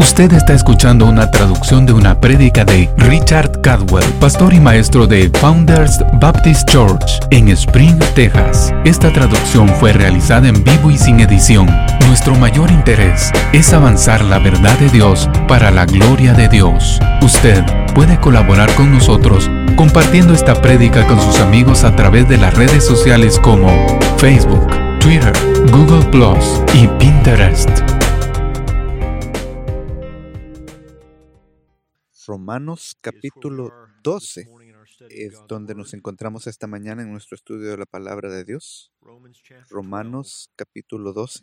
Usted está escuchando una traducción de una prédica de Richard Cadwell, pastor y maestro de Founders Baptist Church en Spring, Texas. Esta traducción fue realizada en vivo y sin edición. Nuestro mayor interés es avanzar la verdad de Dios para la gloria de Dios. Usted puede colaborar con nosotros compartiendo esta prédica con sus amigos a través de las redes sociales como Facebook, Twitter, Google Plus y Pinterest. Romanos capítulo 12 es donde nos encontramos esta mañana en nuestro estudio de la palabra de Dios. Romanos capítulo 12.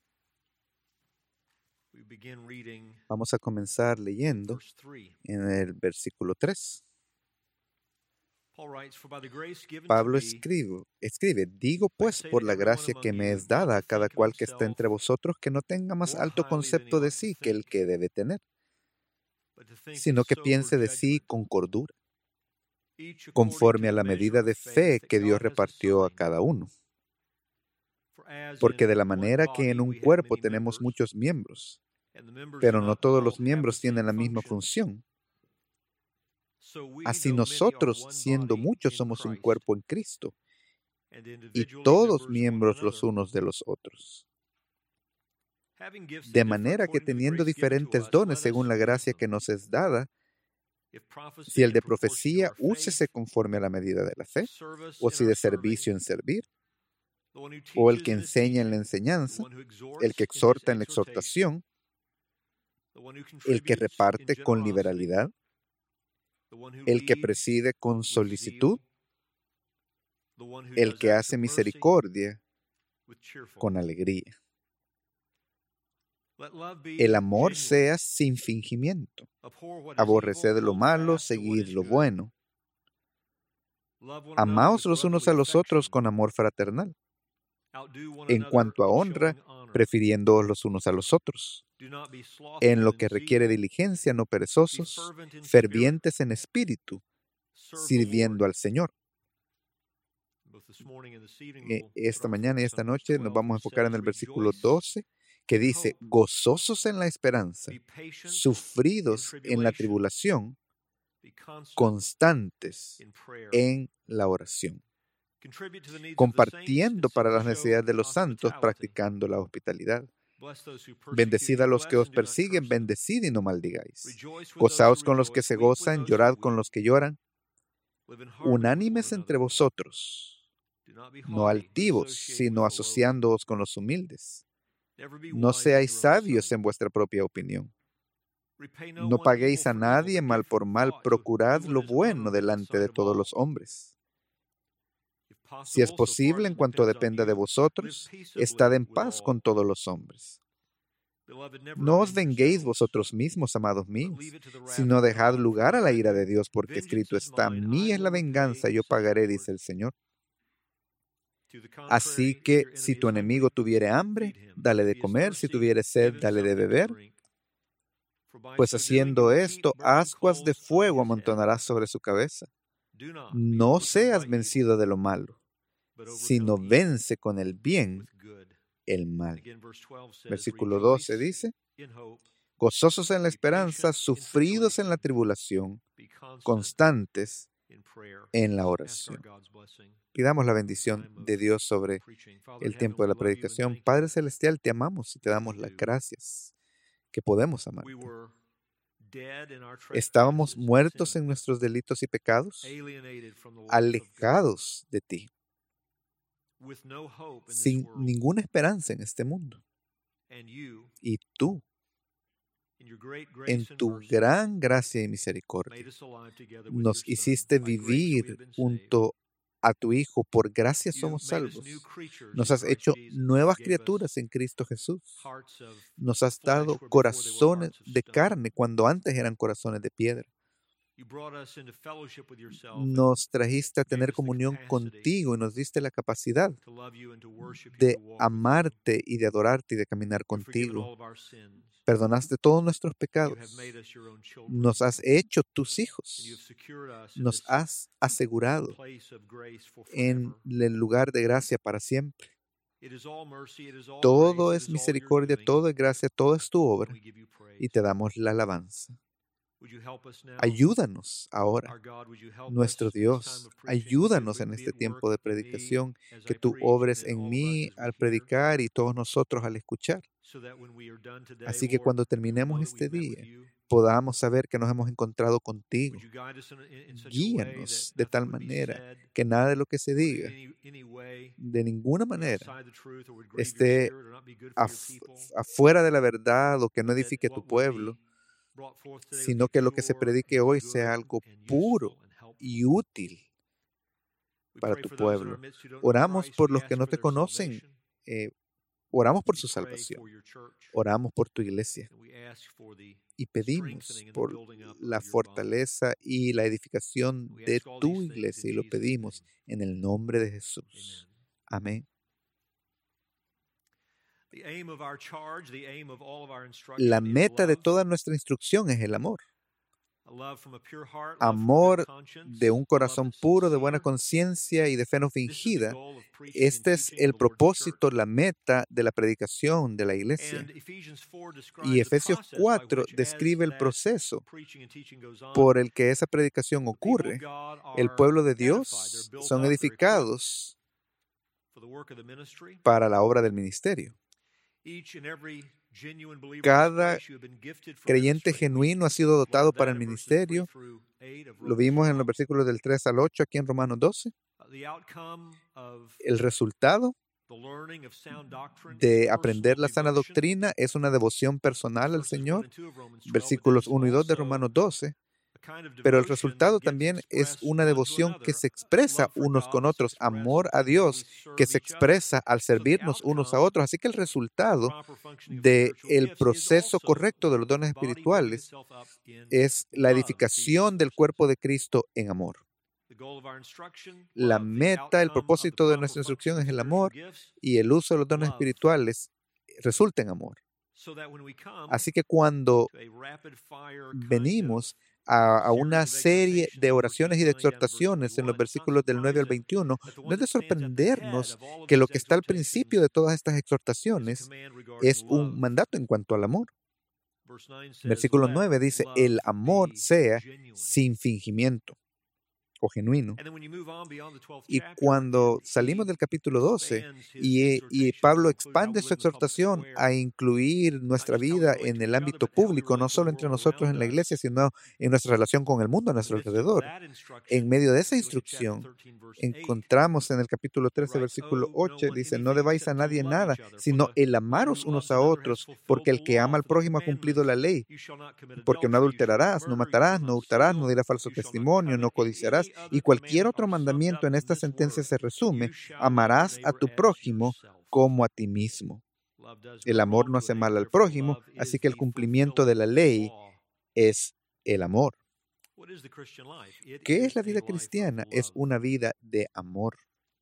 Vamos a comenzar leyendo en el versículo 3. Pablo escribe, digo pues por la gracia que me es dada a cada cual que está entre vosotros que no tenga más alto concepto de sí que el que debe tener, sino que piense de sí con cordura, conforme a la medida de fe que Dios repartió a cada uno. Porque de la manera que en un cuerpo tenemos muchos miembros, pero no todos los miembros tienen la misma función, así nosotros, siendo muchos, somos un cuerpo en Cristo, y todos miembros los unos de los otros. De manera que teniendo diferentes dones según la gracia que nos es dada, si el de profecía, úsese conforme a la medida de la fe, o si de servicio en servir, o el que enseña en la enseñanza, el que exhorta en la exhortación, el que reparte con liberalidad, el que preside con solicitud, el que hace misericordia con alegría. El amor sea sin fingimiento. Aborreced lo malo, seguid lo bueno. Amaos los unos a los otros con amor fraternal. En cuanto a honra, prefiriéndoos los unos a los otros. En lo que requiere diligencia, no perezosos, fervientes en espíritu, sirviendo al Señor. Esta mañana y esta noche nos vamos a enfocar en el versículo 12, que dice, gozosos en la esperanza, sufridos en la tribulación, constantes en la oración, compartiendo para las necesidades de los santos, practicando la hospitalidad. Bendecid a los que os persiguen, bendecid y no maldigáis. Gozaos con los que se gozan, llorad con los que lloran. Unánimes entre vosotros, no altivos, sino asociándoos con los humildes. No seáis sabios en vuestra propia opinión. No paguéis a nadie mal por mal, procurad lo bueno delante de todos los hombres. Si es posible, en cuanto dependa de vosotros, estad en paz con todos los hombres. No os venguéis vosotros mismos, amados míos, sino dejad lugar a la ira de Dios, porque escrito está, mía es la venganza, yo pagaré, dice el Señor. Así que si tu enemigo tuviere hambre, dale de comer, si tuviere sed, dale de beber. Pues haciendo esto, ascuas de fuego amontonarás sobre su cabeza. No seas vencido de lo malo, sino vence con el bien el mal. Versículo 12 dice, gozosos en la esperanza, sufridos en la tribulación, constantes en la oración. Pidamos la bendición de Dios sobre el tiempo de la predicación. Padre Celestial, te amamos y te damos las gracias que podemos amarte. Estábamos muertos en nuestros delitos y pecados, alejados de ti, sin ninguna esperanza en este mundo. Y tú, en tu gran gracia y misericordia, nos hiciste vivir junto a tu Hijo. Por gracia somos salvos. Nos has hecho nuevas criaturas en Cristo Jesús. Nos has dado corazones de carne cuando antes eran corazones de piedra. Nos trajiste a tener comunión contigo y nos diste la capacidad de amarte y de adorarte y de caminar contigo. Perdonaste todos nuestros pecados. Nos has hecho tus hijos. Nos has asegurado en el lugar de gracia para siempre. Todo es misericordia, todo es gracia, todo es tu obra. y te damos la alabanza. Ayúdanos ahora, nuestro Dios. Ayúdanos en este tiempo de predicación, que tú obres en mí al predicar y todos nosotros al escuchar. Así que cuando terminemos este día, podamos saber que nos hemos encontrado contigo. Guíanos de tal manera que nada de lo que se diga, de ninguna manera, esté afuera de la verdad o que no edifique tu pueblo, sino que lo que se predique hoy sea algo puro y útil para tu pueblo. Oramos por los que no te conocen, oramos por su salvación, oramos por tu iglesia y pedimos por la fortaleza y la edificación de tu iglesia, y lo pedimos en el nombre de Jesús. Amén. La meta de toda nuestra instrucción es el amor. Amor de un corazón puro, de buena conciencia y de fe no fingida. Este es el propósito, la meta de la predicación de la iglesia. Y Efesios 4 describe el proceso por el que esa predicación ocurre. El pueblo de Dios son edificados para la obra del ministerio. Cada creyente genuino ha sido dotado para el ministerio. Lo vimos en los versículos del 3 al 8 aquí en Romanos 12. El resultado de aprender la sana doctrina es una devoción personal al Señor. Versículos 1 y 2 de Romanos 12. Pero el resultado también es una devoción que se expresa unos con otros, amor a Dios que se expresa al servirnos unos a otros. Así que el resultado del proceso correcto de los dones espirituales es la edificación del cuerpo de Cristo en amor. La meta, el propósito de nuestra instrucción es el amor, y el uso de los dones espirituales resulta en amor. Así que cuando venimos a una serie de oraciones y de exhortaciones en los versículos del 9 al 21, no es de sorprendernos que lo que está al principio de todas estas exhortaciones es un mandato en cuanto al amor. Versículo 9 dice, el amor sea sin fingimiento o genuino. Y cuando salimos del capítulo 12 y Pablo expande su exhortación a incluir nuestra vida en el ámbito público, no solo entre nosotros en la iglesia, sino en nuestra relación con el mundo a nuestro alrededor. En medio de esa instrucción, encontramos en el capítulo 13, versículo 8, dice, no debáis a nadie nada, sino el amaros unos a otros, porque el que ama al prójimo ha cumplido la ley. Porque no adulterarás, no matarás, no hurtarás, no dirás falso testimonio, no codiciarás. Y cualquier otro mandamiento en esta sentencia se resume, amarás a tu prójimo como a ti mismo. El amor no hace mal al prójimo, así que el cumplimiento de la ley es el amor. ¿Qué es la vida cristiana? Es una vida de amor.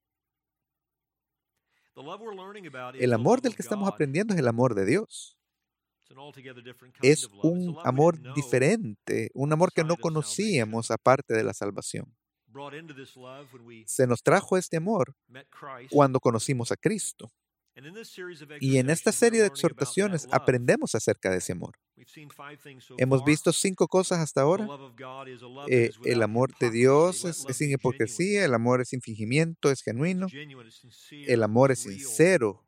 El amor del que estamos aprendiendo es el amor de Dios. Es un amor diferente, un amor que no conocíamos aparte de la salvación. Se nos trajo este amor cuando conocimos a Cristo. Y en esta serie de exhortaciones aprendemos acerca de ese amor. Hemos visto 5 cosas hasta ahora. El amor de Dios es sin hipocresía, el amor es sin fingimiento, es genuino, el amor es sincero,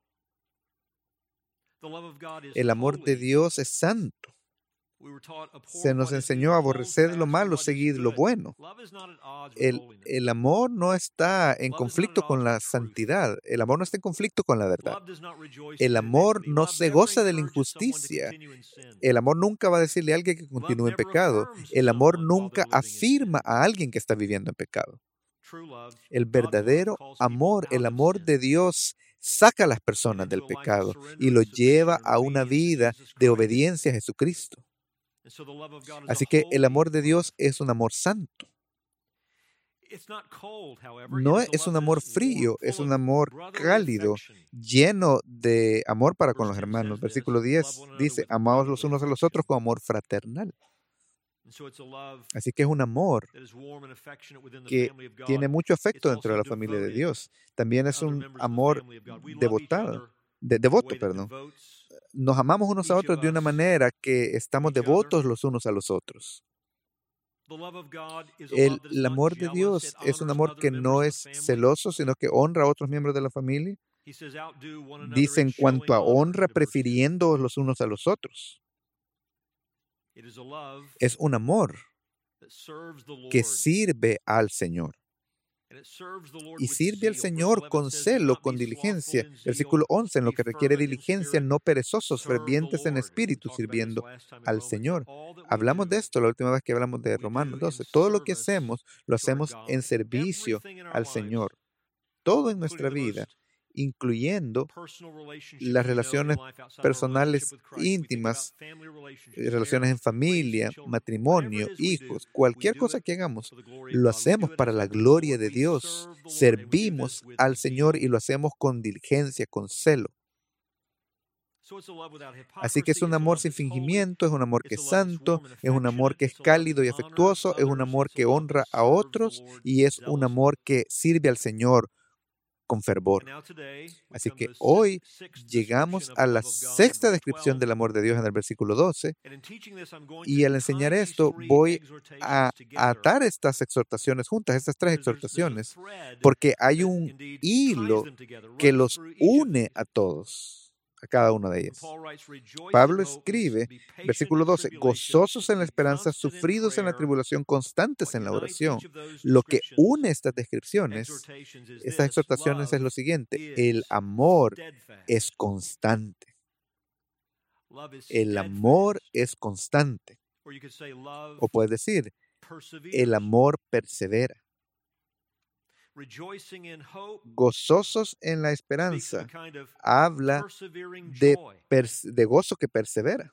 el amor de Dios es santo. Se nos enseñó a aborrecer lo malo, seguir lo bueno. El amor no está en conflicto con la santidad. El amor no está en conflicto con la verdad. El amor no se goza de la injusticia. El amor nunca va a decirle a alguien que continúe en pecado. El amor nunca afirma a alguien que está viviendo en pecado. El verdadero amor, el amor de Dios, saca a las personas del pecado y lo lleva a una vida de obediencia a Jesucristo. Así que el amor de Dios es un amor santo. No es un amor frío, es un amor cálido, lleno de amor para con los hermanos. Versículo 10 dice, amaos los unos a los otros con amor fraternal. Así que es un amor que tiene mucho afecto dentro de la familia de Dios. También es un amor devoto, nos amamos unos a otros de una manera que estamos devotos los unos a los otros. El amor de Dios es un amor que no es celoso, sino que honra a otros miembros de la familia. Dice en cuanto a honra, prefiriendo los unos a los otros. Es un amor que sirve al Señor. Y sirve al Señor con celo, con diligencia. Versículo 11, en lo que requiere diligencia, no perezosos, fervientes en espíritu, sirviendo al Señor. Hablamos de esto la última vez que hablamos de Romanos 12. Todo lo que hacemos, lo hacemos en servicio al Señor. Todo en nuestra vida, incluyendo las relaciones personales íntimas, relaciones en familia, matrimonio, hijos, cualquier cosa que hagamos, lo hacemos para la gloria de Dios. Servimos al Señor y lo hacemos con diligencia, con celo. Así que es un amor sin fingimiento, es un amor que es santo, es un amor que es cálido y afectuoso, es un amor que honra a otros y es un amor que sirve al Señor con fervor. Así que hoy llegamos a la sexta descripción del amor de Dios en el versículo 12, y al enseñar esto voy a atar estas exhortaciones juntas, estas tres exhortaciones, porque hay un hilo que los une a todos, a cada una de ellas. Pablo escribe, versículo 12, gozosos en la esperanza, sufridos en la tribulación, constantes en la oración. Lo que une estas descripciones, estas exhortaciones, es lo siguiente: el amor es constante. El amor es constante. O puedes decir, el amor persevera. Gozosos en la esperanza habla de gozo que persevera.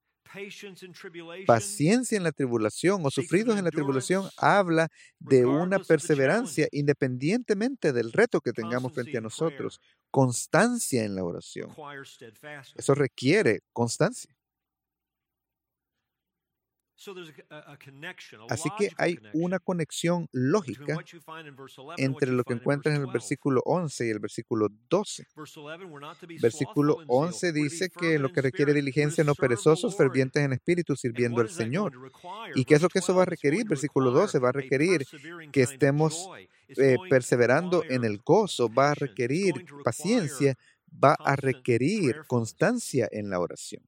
Paciencia en la tribulación o sufridos en la tribulación habla de una perseverancia independientemente del reto que tengamos frente a nosotros. Constancia en la oración. Eso requiere constancia. Así que hay una conexión lógica entre lo que encuentras en el versículo 11 y el versículo 12. Versículo 11 dice que lo que requiere diligencia, no perezosos, fervientes en espíritu, sirviendo al Señor. ¿Y qué es lo que eso va a requerir? Versículo 12 va a requerir que estemos perseverando en el gozo, va a requerir paciencia, va a requerir constancia en la oración.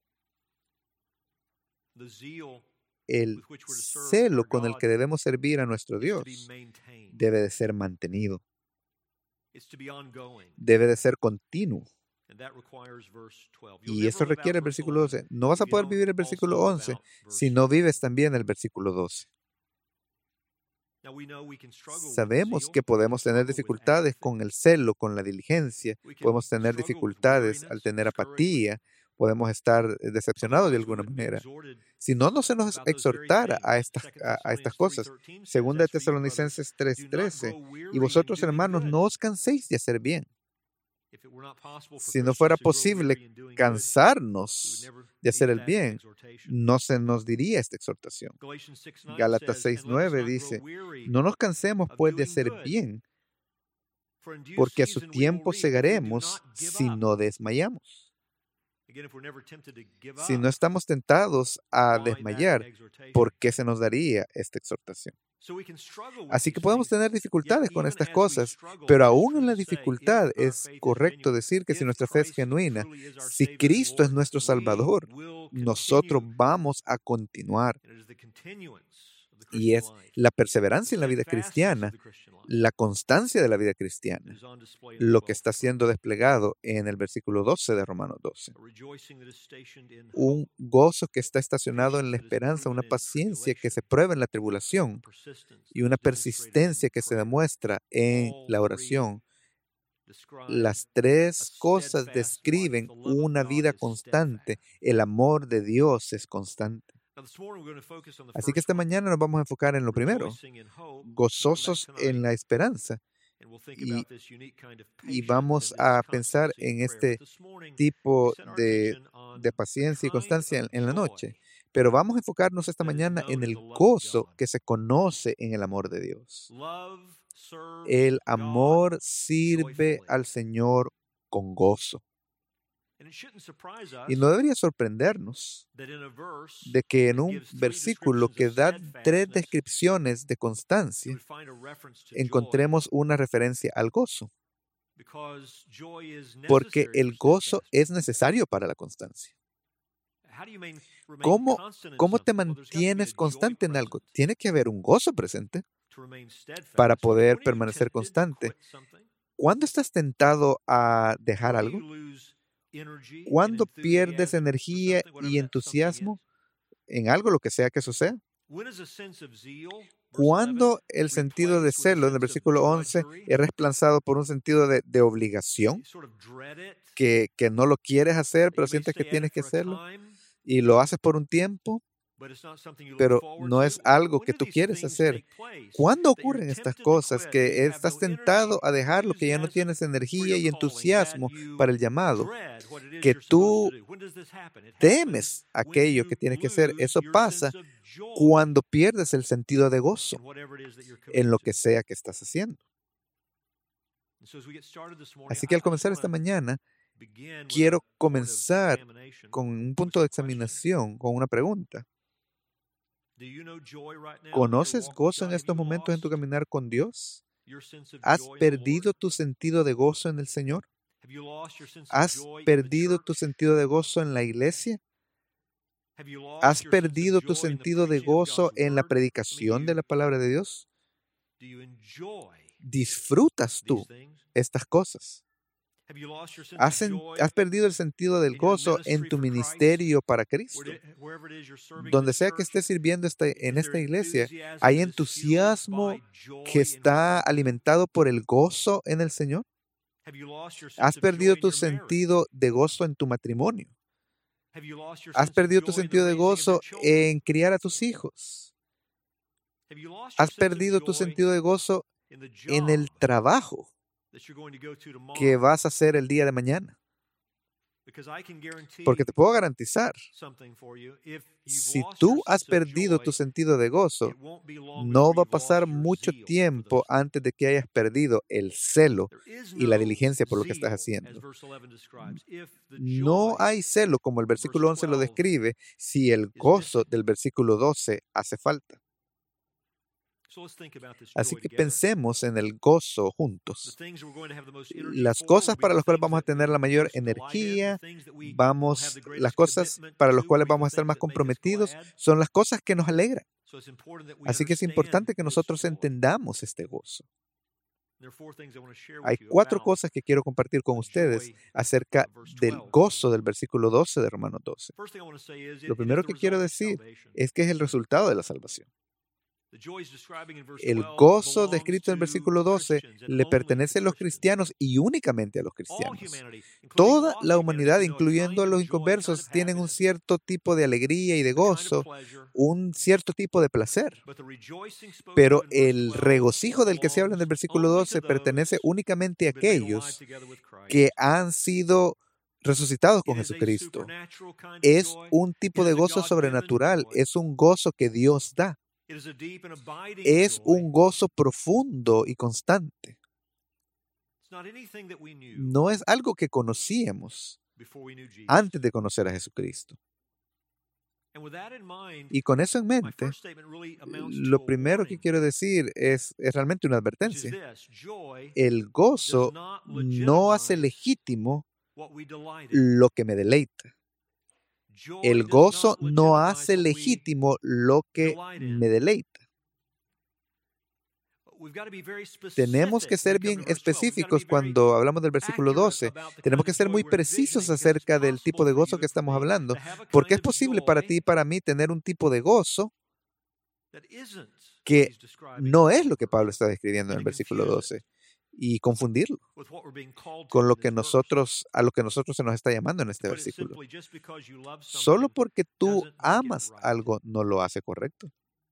El celo con el que debemos servir a nuestro Dios debe de ser mantenido, debe de ser continuo. Y eso requiere el versículo 12. No vas a poder vivir el versículo 11 si no vives también el versículo 12. Sabemos que podemos tener dificultades con el celo, con la diligencia, podemos tener dificultades al tener apatía, podemos estar decepcionados de alguna manera. Si no se nos exhortara a estas cosas. Segunda de Tesalonicenses 3:13. Y vosotros, hermanos, no os canséis de hacer bien. Si no fuera posible cansarnos de hacer el bien, no se nos diría esta exhortación. Gálatas 6:9 dice, no nos cansemos pues de hacer bien, porque a su tiempo segaremos si no desmayamos. Si no estamos tentados a desmayar, ¿por qué se nos daría esta exhortación? Así que podemos tener dificultades con estas cosas, pero aún en la dificultad es correcto decir que si nuestra fe es genuina, si Cristo es nuestro Salvador, nosotros vamos a continuar. Y es la perseverancia en la vida cristiana, la constancia de la vida cristiana, lo que está siendo desplegado en el versículo 12 de Romanos 12. Un gozo que está estacionado en la esperanza, una paciencia que se prueba en la tribulación y una persistencia que se demuestra en la oración. Las tres cosas describen una vida constante. El amor de Dios es constante. Así que esta mañana nos vamos a enfocar en lo primero, gozosos en la esperanza. Y vamos a pensar en este tipo de paciencia y constancia en la noche. Pero vamos a enfocarnos esta mañana en el gozo que se conoce en el amor de Dios. El amor sirve al Señor con gozo. Y no debería sorprendernos de que en un versículo que da 3 descripciones de constancia, encontremos una referencia al gozo, porque el gozo es necesario para la constancia. ¿Cómo te mantienes constante en algo? Tiene que haber un gozo presente para poder permanecer constante. ¿Cuándo estás tentado a dejar algo? ¿Cuándo pierdes energía y entusiasmo en algo, lo que sea que eso sea? ¿Cuándo el sentido de celo, en el versículo 11, es reemplazado por un sentido de obligación? Que no lo quieres hacer, pero sientes que tienes que hacerlo. Y lo haces por un tiempo, pero no es algo que tú quieres hacer. ¿Cuándo ocurren estas cosas que estás tentado a dejar lo que ya no tienes energía y entusiasmo para el llamado? Que tú temes aquello que tienes que hacer. Eso pasa cuando pierdes el sentido de gozo en lo que sea que estás haciendo. Así que al comenzar esta mañana, quiero comenzar con un punto de examinación, con una pregunta. ¿Conoces gozo en estos momentos en tu caminar con Dios? ¿Has perdido tu sentido de gozo en el Señor? ¿Has perdido tu sentido de gozo en la iglesia? ¿Has perdido tu sentido de gozo en la predicación de la palabra de Dios? ¿Disfrutas tú estas cosas? ¿Has perdido el sentido del gozo en tu ministerio para Cristo? Donde sea que estés sirviendo en esta iglesia, ¿hay entusiasmo que está alimentado por el gozo en el Señor? ¿Has perdido tu sentido de gozo en tu matrimonio? ¿Has perdido tu sentido de gozo en criar a tus hijos? ¿Has perdido tu sentido de gozo en el trabajo que vas a hacer el día de mañana? Porque te puedo garantizar, si tú has perdido tu sentido de gozo, no va a pasar mucho tiempo antes de que hayas perdido el celo y la diligencia por lo que estás haciendo. No hay celo, como el versículo 11 lo describe, si el gozo del versículo 12 hace falta. Así que pensemos en el gozo juntos. Las cosas para las cuales vamos a tener la mayor energía, las cosas para las cuales vamos a estar más comprometidos, son las cosas que nos alegran. Así que es importante que nosotros entendamos este gozo. Hay 4 cosas que quiero compartir con ustedes acerca del gozo del versículo 12 de Romanos 12. Lo primero que quiero decir es que es el resultado de la salvación. El gozo descrito en el versículo 12 le pertenece a los cristianos y únicamente a los cristianos. Toda la humanidad, incluyendo a los inconversos, tienen un cierto tipo de alegría y de gozo, un cierto tipo de placer. Pero el regocijo del que se habla en el versículo 12 pertenece únicamente a aquellos que han sido resucitados con Jesucristo. Es un tipo de gozo sobrenatural, es un gozo que Dios da. Es un gozo profundo y constante. No es algo que conocíamos antes de conocer a Jesucristo. Y con eso en mente, lo primero que quiero decir es realmente una advertencia. El gozo no hace legítimo lo que me deleita. El gozo no hace legítimo lo que me deleita. Tenemos que ser bien específicos cuando hablamos del versículo 12. Tenemos que ser muy precisos acerca del tipo de gozo que estamos hablando, porque es posible para ti y para mí tener un tipo de gozo que no es lo que Pablo está describiendo en el versículo 12 y confundirlo con a lo que nosotros se nos está llamando en este versículo. Solo porque tú amas algo no lo hace correcto.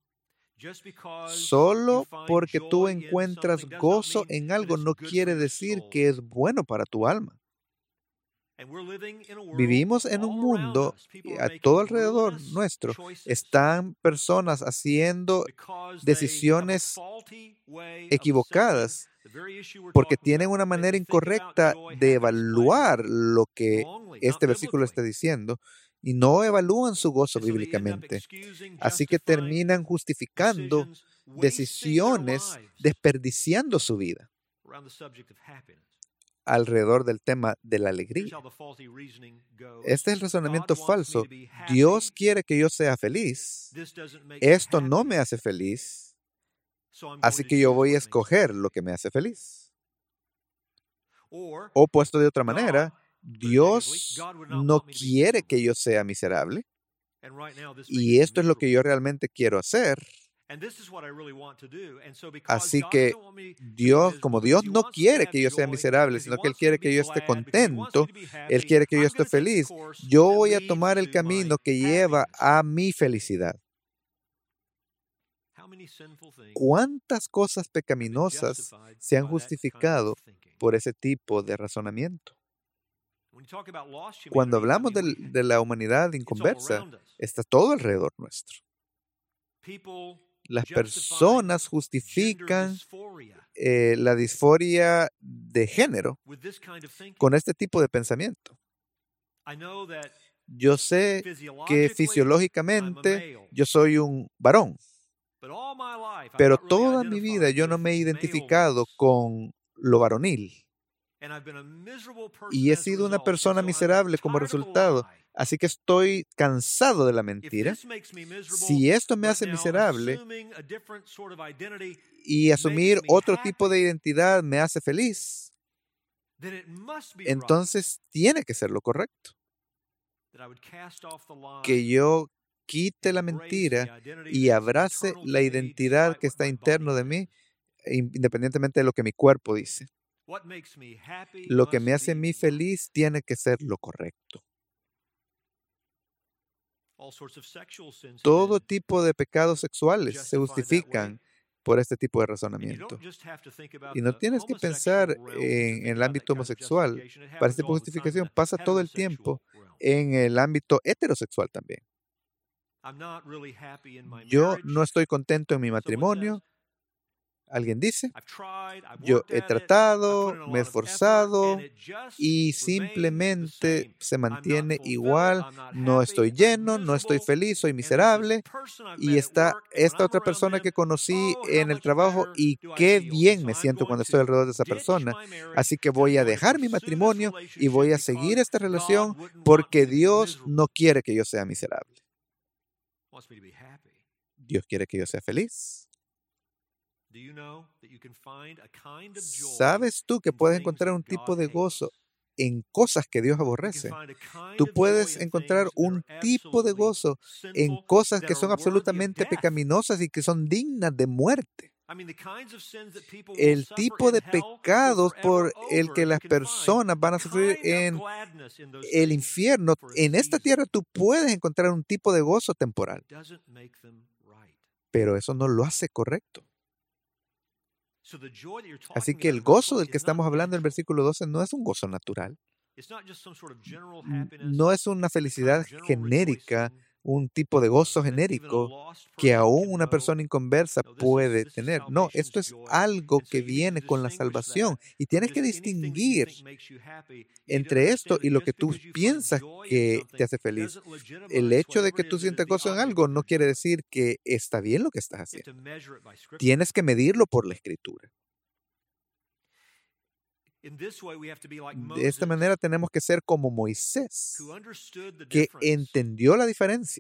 Solo porque tú encuentras gozo en algo no quiere decir que es bueno para tu alma. Vivimos en un mundo y a todo alrededor nuestro están personas haciendo decisiones equivocadas porque tienen una manera incorrecta de evaluar lo que este versículo está diciendo y no evalúan su gozo bíblicamente. Así que terminan justificando decisiones, desperdiciando su vida alrededor del tema de la alegría. Este es el razonamiento falso. Dios quiere que yo sea feliz. Esto no me hace feliz, así que yo voy a escoger lo que me hace feliz. O puesto de otra manera, Dios no quiere que yo sea miserable, y esto es lo que yo realmente quiero hacer. Así que como Dios no quiere que yo sea miserable, sino que Él quiere que yo esté contento, Él quiere que yo esté feliz, yo voy a tomar el camino que lleva a mi felicidad. ¿Cuántas cosas pecaminosas se han justificado por ese tipo de razonamiento? Cuando hablamos de la humanidad inconversa, está todo alrededor nuestro. Las personas justifican la disforia de género con este tipo de pensamiento. Yo sé que fisiológicamente yo soy un varón, pero toda mi vida yo no me he identificado con lo varonil. Y he sido una persona miserable como resultado. Así que estoy cansado de la mentira. Si esto me hace miserable y asumir otro tipo de identidad me hace feliz, entonces tiene que ser lo correcto. Que yo quite la mentira y abrace la identidad que está interno de mí, independientemente de lo que mi cuerpo dice. Lo que me hace a mí feliz tiene que ser lo correcto. Todo tipo de pecados sexuales se justifican por este tipo de razonamiento. Y no tienes que pensar en el ámbito homosexual. Para este tipo de justificación pasa todo el tiempo en el ámbito heterosexual también. Yo no estoy contento en mi matrimonio. Alguien dice, yo he tratado, me he esforzado y simplemente se mantiene igual, no estoy lleno, no estoy feliz, soy miserable. Y está esta otra persona que conocí en el trabajo y qué bien me siento cuando estoy alrededor de esa persona. Así que voy a dejar mi matrimonio y voy a seguir esta relación porque Dios no quiere que yo sea miserable. Dios quiere que yo sea feliz. ¿Sabes tú que puedes encontrar un tipo de gozo en cosas que Dios aborrece? Tú puedes encontrar un tipo de gozo en cosas que son absolutamente pecaminosas y que son dignas de muerte. El tipo de pecados por el que las personas van a sufrir en el infierno, en esta tierra tú puedes encontrar un tipo de gozo temporal. Pero eso no lo hace correcto. Así que el gozo del que estamos hablando en el versículo 12 no es un gozo natural. No es una felicidad genérica, un tipo de gozo genérico que aún una persona inconversa puede tener. No, esto es algo que viene con la salvación y tienes que distinguir entre esto y lo que tú piensas que te hace feliz. El hecho de que tú sientas gozo en algo no quiere decir que está bien lo que estás haciendo. Tienes que medirlo por la Escritura. De esta manera tenemos que ser como Moisés, que entendió la diferencia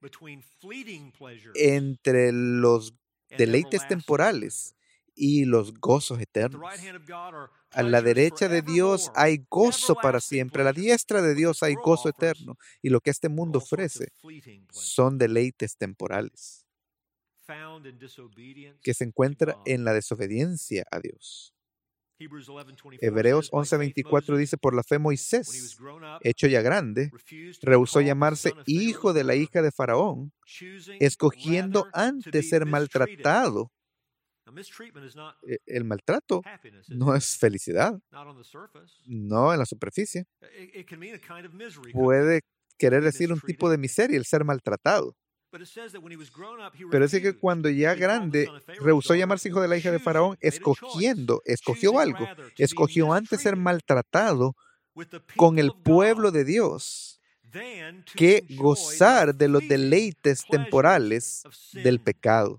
entre los deleites temporales y los gozos eternos. A la derecha de Dios hay gozo para siempre, a la diestra de Dios hay gozo eterno, y lo que este mundo ofrece son deleites temporales que se encuentra en la desobediencia a Dios. Hebreos 11:24 dice, por la fe Moisés, hecho ya grande, rehusó llamarse hijo de la hija de Faraón, escogiendo antes ser maltratado El maltrato no es felicidad, no en la superficie. Puede querer decir un tipo de miseria, el ser maltratado. Pero dice que cuando ya grande rehusó llamarse hijo de la hija de Faraón, escogió algo. Escogió antes ser maltratado con el pueblo de Dios que gozar de los deleites temporales del pecado.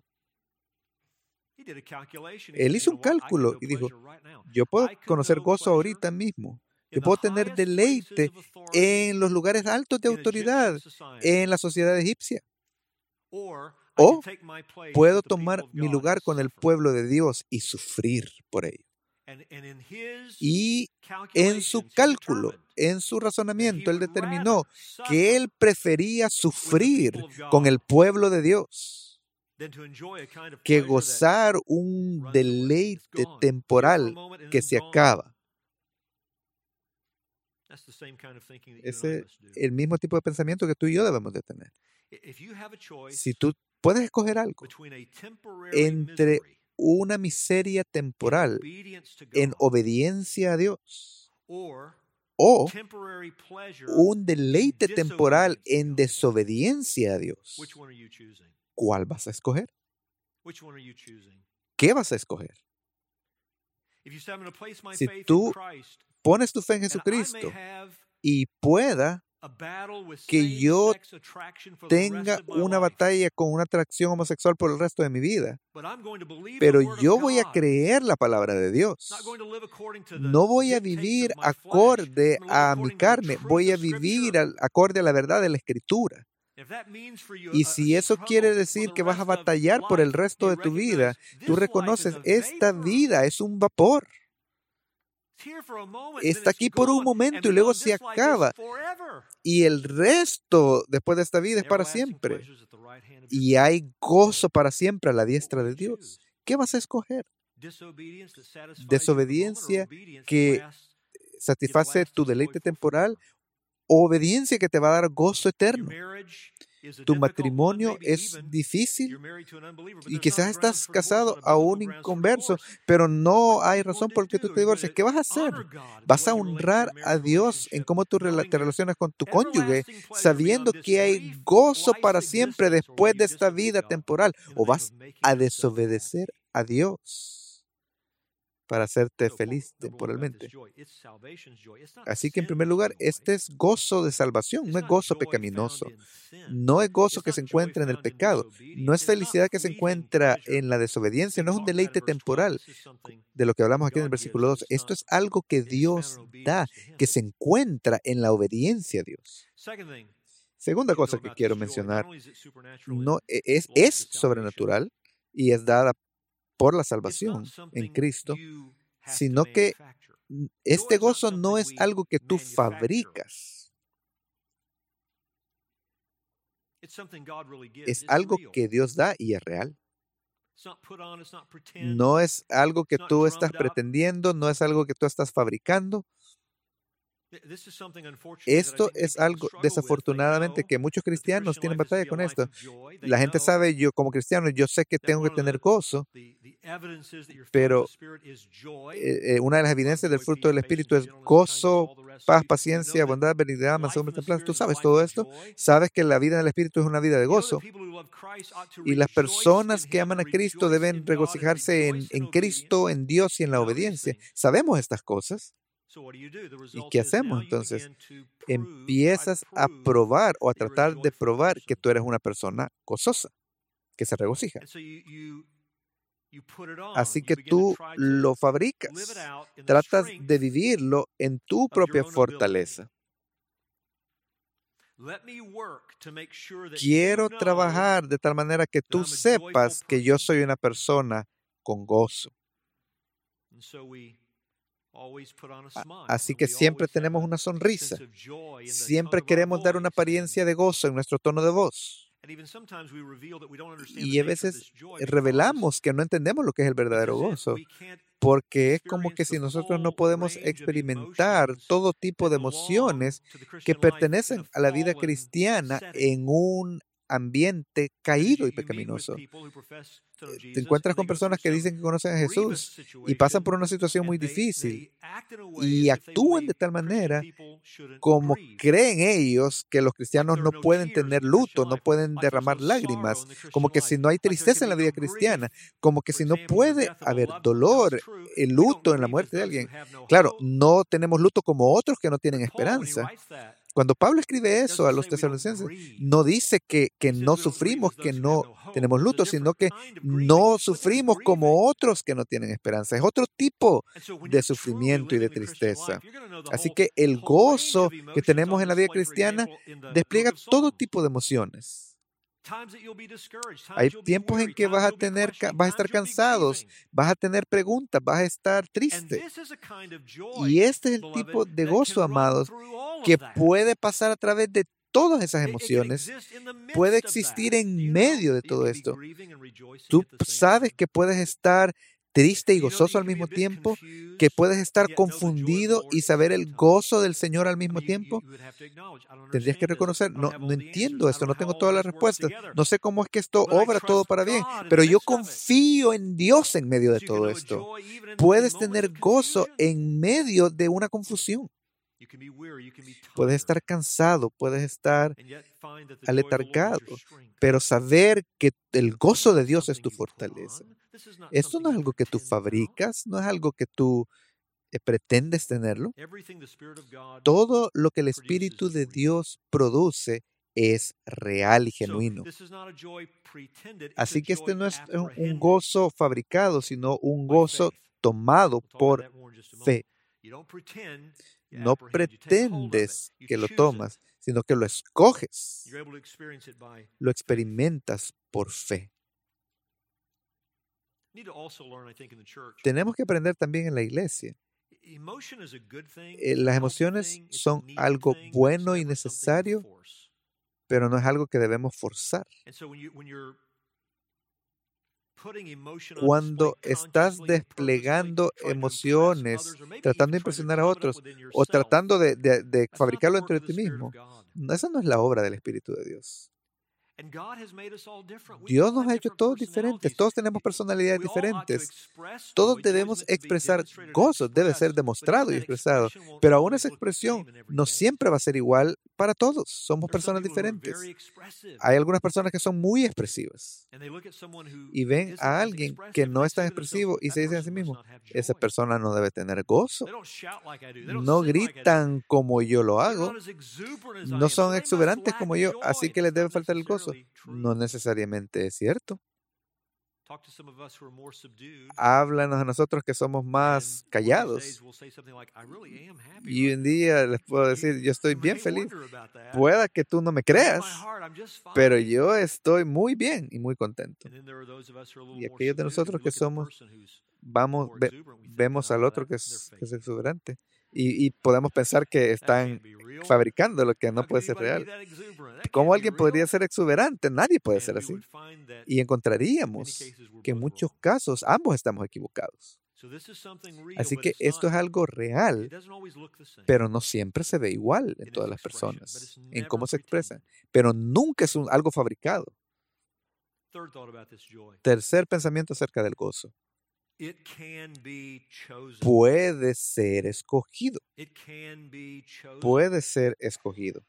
Él hizo un cálculo y dijo, yo puedo conocer gozo ahorita mismo. Yo puedo tener deleite en los lugares altos de autoridad, en la sociedad egipcia. O puedo tomar mi lugar con el pueblo de Dios y sufrir por ello. Y en su cálculo, en su razonamiento, él determinó que él prefería sufrir con el pueblo de Dios que gozar un deleite temporal que se acaba. Ese es el mismo tipo de pensamiento que tú y yo debemos de tener. Si tú puedes escoger algo entre una miseria temporal en obediencia a Dios o un deleite temporal en desobediencia a Dios, ¿cuál vas a escoger? ¿Qué vas a escoger? Si tú pones tu fe en Jesucristo y pueda que yo tenga una batalla con una atracción homosexual por el resto de mi vida, pero yo voy a creer la palabra de Dios. No voy a vivir acorde a mi carne, voy a vivir acorde a la verdad de la Escritura. Y si eso quiere decir que vas a batallar por el resto de tu vida, tú reconoces, esta vida es un vapor. Está aquí por un momento y luego se acaba. Y el resto después de esta vida es para siempre. Y hay gozo para siempre a la diestra de Dios. ¿Qué vas a escoger? ¿Desobediencia que satisface tu deleite temporal? ¿O obediencia que te va a dar gozo eterno? Tu matrimonio es difícil y quizás estás casado a un inconverso, pero no hay razón por qué tú te divorcies. ¿Qué vas a hacer? ¿Vas a honrar a Dios en cómo tú te relacionas con tu cónyuge, sabiendo que hay gozo para siempre después de esta vida temporal? ¿O vas a desobedecer a Dios para hacerte feliz temporalmente? Así que en primer lugar, este es gozo de salvación, no es gozo pecaminoso, no es gozo que se encuentra en el pecado, no es felicidad que se encuentra en la desobediencia, no es un deleite temporal de lo que hablamos aquí en el versículo 2. Esto es algo que Dios da, que se encuentra en la obediencia a Dios. Segunda cosa que quiero mencionar, no es sobrenatural y es dada por la salvación en Cristo, sino que este gozo no es algo que tú fabricas. Es algo que Dios da y es real. No es algo que tú estás pretendiendo, no es algo que tú estás fabricando. Esto es algo, desafortunadamente, que muchos cristianos tienen batalla con esto. La gente sabe, yo como cristiano, yo sé que tengo que tener gozo, pero una de las evidencias del fruto del Espíritu es gozo, paz, paciencia, bondad, benignidad, mansedumbre, templanza. Tú sabes todo esto, sabes que la vida del Espíritu es una vida de gozo. Y las personas que aman a Cristo deben regocijarse en Cristo, en Dios y en la obediencia. Sabemos estas cosas. ¿Y qué hacemos entonces? Empiezas a probar o a tratar de probar que tú eres una persona gozosa, que se regocija. Así que tú lo fabricas, tratas de vivirlo en tu propia fortaleza. Quiero trabajar de tal manera que tú sepas que yo soy una persona con gozo. Así que siempre tenemos una sonrisa. Siempre queremos dar una apariencia de gozo en nuestro tono de voz. Y a veces revelamos que no entendemos lo que es el verdadero gozo, porque es como que si nosotros no podemos experimentar todo tipo de emociones que pertenecen a la vida cristiana en un ambiente caído y pecaminoso. Te encuentras con personas que dicen que conocen a Jesús y pasan por una situación muy difícil y actúan de tal manera como creen ellos que los cristianos no pueden tener luto, no pueden derramar lágrimas, como que si no hay tristeza en la vida cristiana, como que si no puede haber dolor, el luto en la muerte de alguien. Claro, no tenemos luto como otros que no tienen esperanza. Cuando Pablo escribe eso a los tesalonicenses, no dice que no sufrimos, que no tenemos luto, sino que no sufrimos como otros que no tienen esperanza. Es otro tipo de sufrimiento y de tristeza. Así que el gozo que tenemos en la vida cristiana despliega todo tipo de emociones. Hay tiempos en que vas a estar cansados, vas a tener preguntas, vas a estar triste. Y este es el tipo de gozo, amados, que puede pasar a través de todas esas emociones, puede existir en medio de todo esto. Tú sabes que puedes estar triste y gozoso al mismo tiempo, que puedes estar confundido y saber el gozo del Señor al mismo tiempo. Tendrías que reconocer, no entiendo esto, no tengo todas las respuestas, no sé cómo es que esto obra todo para bien, pero yo confío en Dios en medio de todo esto. Puedes tener gozo en medio de una confusión. Puedes estar cansado, puedes estar aletargado, pero saber que el gozo de Dios es tu fortaleza. Esto no es algo que tú fabricas, no es algo que tú pretendes tenerlo. Todo lo que el Espíritu de Dios produce es real y genuino. Así que este no es un gozo fabricado, sino un gozo tomado por fe. No pretendes que lo tomas, sino que lo escoges. Lo experimentas por fe. Tenemos que aprender también en la iglesia. Las emociones son algo bueno y necesario, pero no es algo que debemos forzar. Cuando estás desplegando emociones, tratando de impresionar a otros o tratando de fabricarlo dentro de ti mismo, esa no es la obra del Espíritu de Dios. Dios nos ha hecho todos diferentes, todos tenemos personalidades diferentes, todos debemos expresar gozo, debe ser demostrado y expresado, pero aún esa expresión no siempre va a ser igual para todos, somos personas diferentes. Hay algunas personas que son muy expresivas y ven a alguien que no es tan expresivo y se dicen a sí mismos, esa persona no debe tener gozo, no gritan como yo lo hago, no son exuberantes como yo, así que les debe faltar el gozo. No necesariamente es cierto. Háblanos a nosotros que somos más callados. Y un día les puedo decir, yo estoy bien feliz. Pueda que tú no me creas, pero yo estoy muy bien y muy contento. Y aquellos de nosotros que somos, vemos al otro que es exuberante. Y podemos pensar que están fabricando lo que no puede ser real. ¿Cómo alguien podría ser exuberante? Nadie puede ser así. Y encontraríamos que en muchos casos ambos estamos equivocados. Así que esto es algo real, pero no siempre se ve igual en todas las personas, en cómo se expresan. Pero nunca es algo fabricado. Tercer pensamiento acerca del gozo. Puede ser escogido. Puede ser escogido.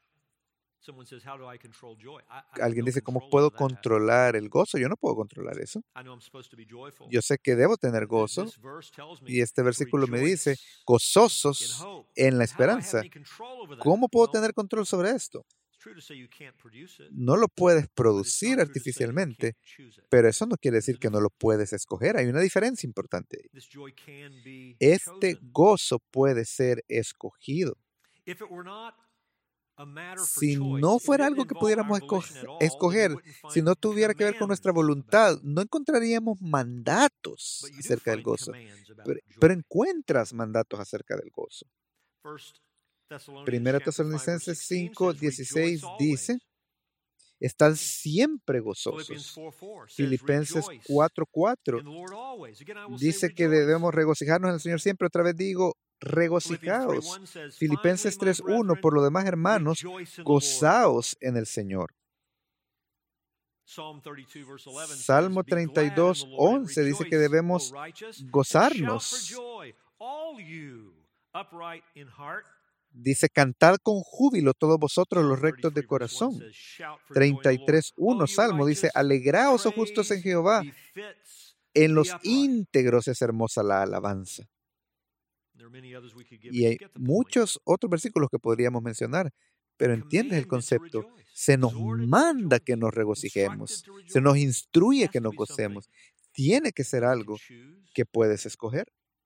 Alguien dice, ¿cómo puedo controlar el gozo? Yo no puedo controlar eso. Yo sé que debo tener gozo. Y este versículo me dice, gozosos en la esperanza. ¿Cómo puedo tener control sobre esto? No lo puedes producir artificialmente, pero eso no quiere decir que no lo puedes escoger. Hay una diferencia importante. Este gozo puede ser escogido. Si no fuera algo que pudiéramos escoger, si no tuviera que ver con nuestra voluntad, no encontraríamos mandatos acerca del gozo. Pero encuentras mandatos acerca del gozo. Primera Tesalonicenses 5:16 dice, estad siempre gozosos. Filipenses 4:4 dice que debemos regocijarnos en el Señor siempre. Otra vez digo, regocijaos. Filipenses 3:1, por lo demás, hermanos, gozaos en el Señor. Salmo 32, 11 dice que debemos gozarnos. Dice, cantad con júbilo todos vosotros los rectos de corazón. 33, 1 Salmo dice, alegraos, oh justos, en Jehová. En los íntegros es hermosa la alabanza. Y hay muchos otros versículos que podríamos mencionar, pero entiendes el concepto. Se nos manda que nos regocijemos, se nos instruye que nos gocemos. Tiene que ser algo que puedes escoger.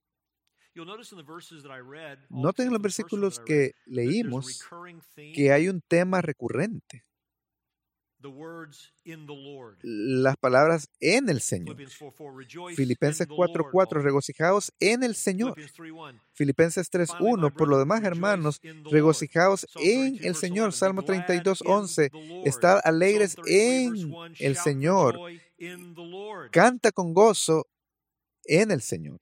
Noten en los versículos que leímos que hay un tema recurrente. Las palabras en el Señor. Filipenses 4:4, regocijaos en el Señor. Filipenses 3:1, por lo demás, hermanos, regocijaos en el Señor. Salmo 32:11, estad alegres en el Señor. Canta con gozo en el Señor.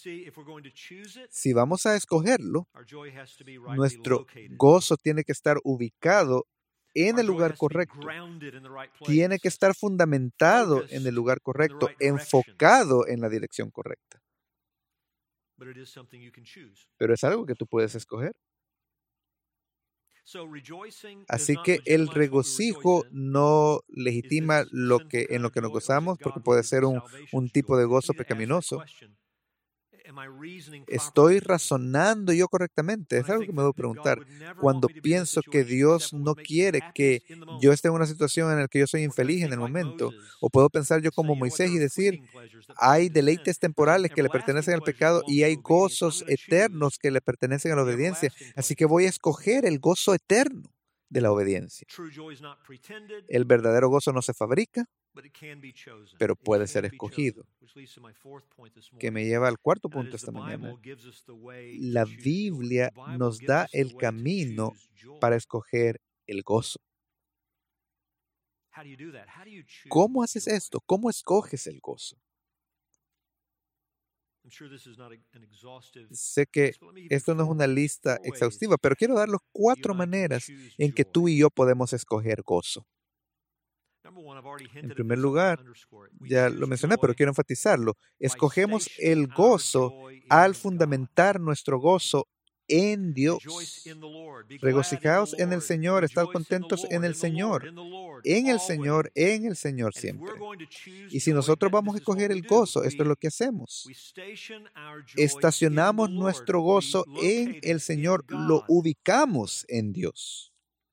Si vamos a escogerlo, nuestro gozo tiene que estar ubicado en el lugar correcto. Tiene que estar fundamentado en el lugar correcto, enfocado en la dirección correcta. Pero es algo que tú puedes escoger. Así que el regocijo no legitima en lo que nos gozamos, porque puede ser un tipo de gozo pecaminoso. ¿Estoy razonando yo correctamente? Es algo que me debo preguntar. Cuando pienso que Dios no quiere que yo esté en una situación en la que yo soy infeliz en el momento, o puedo pensar yo como Moisés y decir, hay deleites temporales que le pertenecen al pecado y hay gozos eternos que le pertenecen a la obediencia. Así que voy a escoger el gozo eterno de la obediencia. El verdadero gozo no se fabrica, pero puede ser escogido. Que me lleva al cuarto punto esta mañana. La Biblia nos da el camino para escoger el gozo. ¿Cómo haces esto? ¿Cómo escoges el gozo? Sé que esto no es una lista exhaustiva, pero quiero dar las 4 maneras en que tú y yo podemos escoger gozo. En primer lugar, ya lo mencioné, pero quiero enfatizarlo. Escogemos el gozo al fundamentar nuestro gozo en Dios. Regocijaos en el Señor, estad contentos en el Señor. En el Señor, en el Señor siempre. Y si nosotros vamos a escoger el gozo, esto es lo que hacemos. Estacionamos nuestro gozo en el Señor, lo ubicamos en Dios.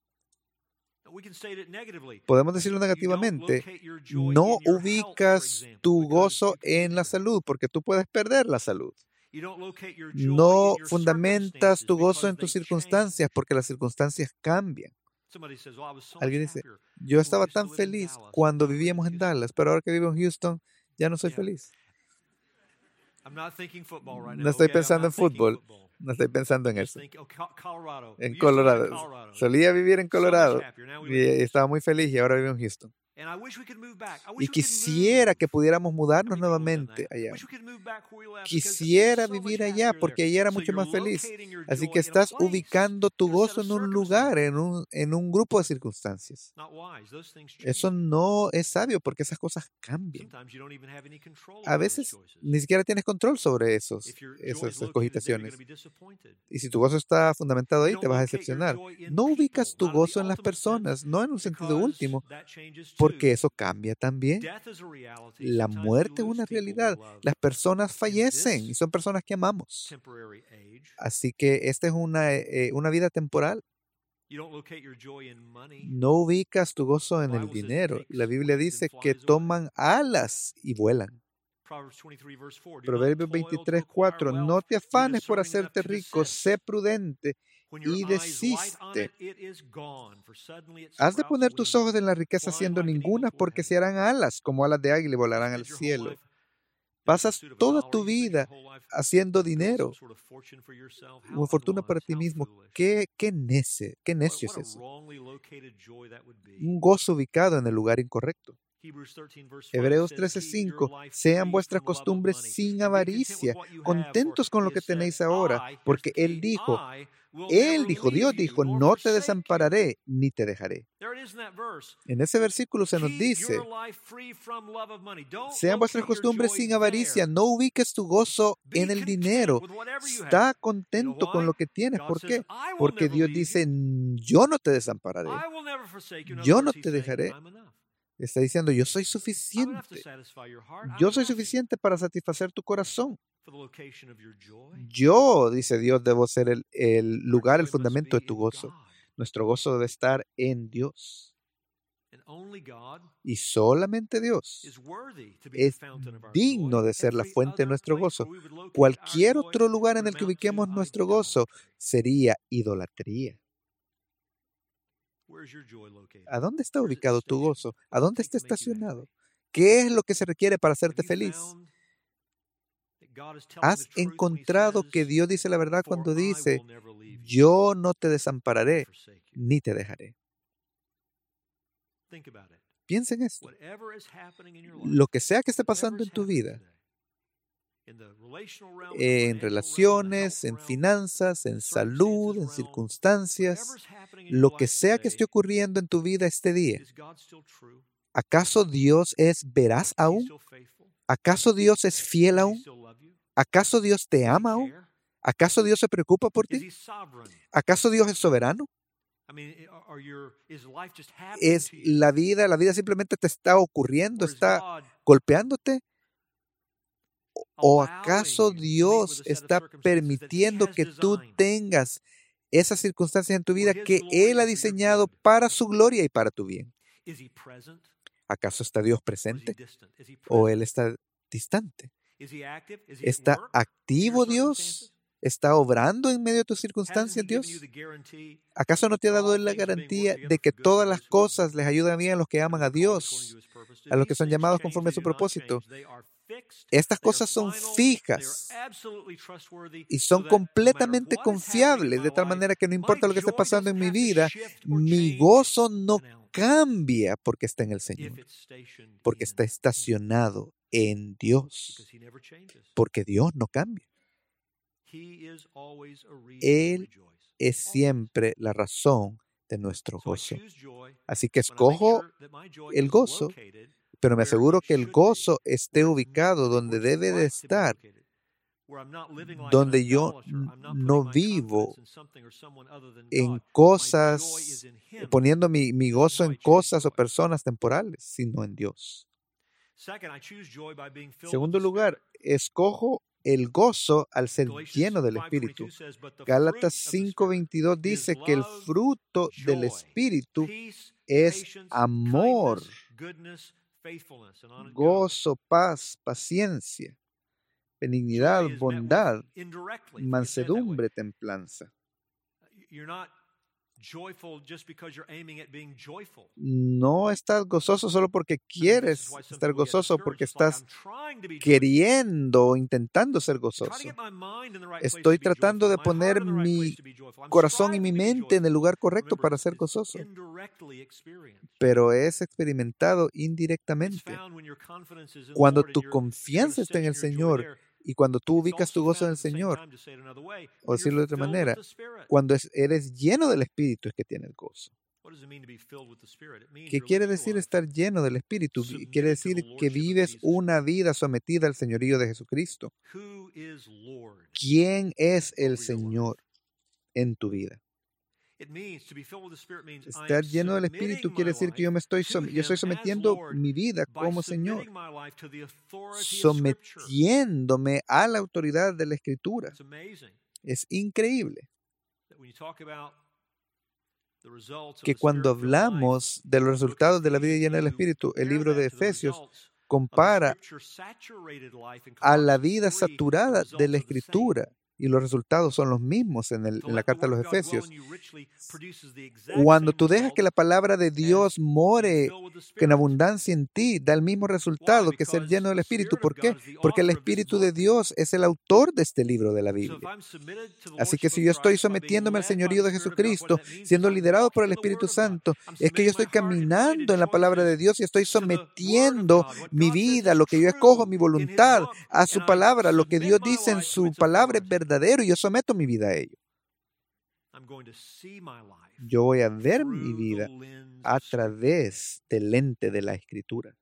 Podemos decirlo negativamente, no ubicas tu gozo en la salud porque tú puedes perder la salud. No fundamentas tu gozo en tus circunstancias porque las circunstancias cambian. Alguien dice, yo estaba tan feliz cuando vivíamos en Dallas, pero ahora que vivo en Houston ya no soy feliz. No estoy pensando en fútbol. No estoy pensando en eso. En Colorado. Solía vivir en Colorado y estaba muy feliz y ahora vivo en Houston. Y quisiera que pudiéramos mudarnos nuevamente allá. Quisiera vivir allá porque allá era mucho más feliz. Así que estás ubicando tu gozo en un lugar, en un grupo de circunstancias. Eso no es sabio porque esas cosas cambian. A veces ni siquiera tienes control sobre esas cogitaciones. Y si tu gozo está fundamentado ahí, te vas a decepcionar. No ubicas tu gozo en las personas, no en un sentido último, porque eso cambia también. La muerte es una realidad. Las personas fallecen y son personas que amamos. Así que esta es una vida temporal. No ubicas tu gozo en el dinero. La Biblia dice que toman alas y vuelan. Proverbios 23:4. No te afanes por hacerte rico, sé prudente y desiste. Has de poner tus ojos en la riqueza haciendo ninguna, porque se harán alas, como alas de águila y volarán al cielo. Pasas toda tu vida haciendo dinero, una fortuna para ti mismo. ¿Qué necio es eso? Un gozo ubicado en el lugar incorrecto. Hebreos 13:5. Sean vuestras costumbres sin avaricia, contentos con lo que tenéis ahora, porque Él dijo, Dios dijo, no te desampararé ni te dejaré. En ese versículo se nos dice, sean vuestras costumbres sin avaricia, no ubiques tu gozo en el dinero. Está contento con lo que tienes. ¿Por qué? Porque Dios dice, yo no te desampararé, yo no te dejaré. Está diciendo, yo soy suficiente. Yo soy suficiente para satisfacer tu corazón. Yo, dice Dios, debo ser el lugar, el fundamento de tu gozo. Nuestro gozo debe estar en Dios. Y solamente Dios es digno de ser la fuente de nuestro gozo. Cualquier otro lugar en el que ubiquemos nuestro gozo sería idolatría. ¿A dónde está ubicado tu gozo? ¿A dónde está estacionado? ¿Qué es lo que se requiere para hacerte feliz? ¿Has encontrado que Dios dice la verdad cuando dice, yo no te desampararé ni te dejaré? Piensa en esto. Lo que sea que esté pasando en tu vida, en relaciones, en finanzas, en salud, en circunstancias, lo que sea que esté ocurriendo en tu vida este día, ¿acaso Dios es veraz aún? ¿Acaso Dios es fiel aún? ¿Acaso Dios te ama aún? ¿Acaso Dios se preocupa por ti? ¿Acaso Dios es soberano? ¿Es la vida simplemente te está ocurriendo, está golpeándote? ¿O acaso Dios está permitiendo que tú tengas esas circunstancias en tu vida que Él ha diseñado para su gloria y para tu bien? ¿Acaso está Dios presente o Él está distante? ¿Está activo Dios? ¿Está obrando en medio de tus circunstancias Dios? ¿Acaso no te ha dado la garantía de que todas las cosas les ayudan bien a los que aman a Dios, a los que son llamados conforme a su propósito? Estas cosas son fijas y son completamente confiables, de tal manera que no importa lo que esté pasando en mi vida, mi gozo no cambia porque está en el Señor, porque está estacionado en Dios, porque Dios no cambia. Él es siempre la razón de nuestro gozo. Así que escojo el gozo, pero me aseguro que el gozo esté ubicado donde debe de estar, donde yo no vivo en cosas, poniendo mi gozo en cosas o personas temporales, sino en Dios. En segundo lugar, escojo el gozo al ser lleno del Espíritu. Gálatas 5:22 dice que el fruto del Espíritu es amor, gozo, paz, paciencia, benignidad, bondad, mansedumbre, templanza. No estás gozoso solo porque quieres estar gozoso, porque estás queriendo o intentando ser gozoso. Estoy tratando de poner mi corazón y mi mente en el lugar correcto para ser gozoso, pero es experimentado indirectamente. Cuando tu confianza está en el Señor y cuando tú ubicas tu gozo en el Señor, o decirlo de otra manera, cuando eres lleno del Espíritu es que tienes gozo. ¿Qué quiere decir estar lleno del Espíritu? Quiere decir que vives una vida sometida al señorío de Jesucristo. ¿Quién es el Señor en tu vida? Estar lleno del Espíritu quiere decir que yo estoy sometiendo mi vida como Señor, sometiéndome a la autoridad de la Escritura. Es increíble que cuando hablamos de los resultados de la vida llena del Espíritu, el libro de Efesios compara a la vida saturada de la Escritura. Y los resultados son los mismos en la carta a los Efesios. Cuando tú dejas que la palabra de Dios more en abundancia en ti, da el mismo resultado que ser lleno del Espíritu. ¿Por qué? Porque el Espíritu de Dios es el autor de este libro de la Biblia. Así que si yo estoy sometiéndome al señorío de Jesucristo, siendo liderado por el Espíritu Santo, es que yo estoy caminando en la palabra de Dios y estoy sometiendo mi vida, lo que yo escojo, mi voluntad, a su palabra. Lo que Dios dice en su palabra es verdadero y yo someto mi vida a ello. Yo voy a ver mi vida a través del lente de la Escritura.